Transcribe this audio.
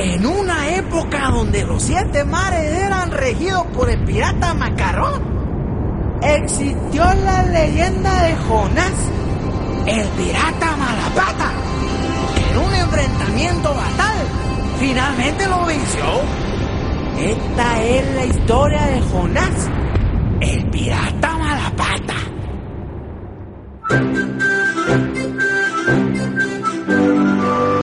En una época donde los 7 mares eran regidos por el pirata Macarrón, existió la leyenda de Jonás, el pirata Malapata, que en un enfrentamiento fatal finalmente lo venció. Esta es la historia de Jonás,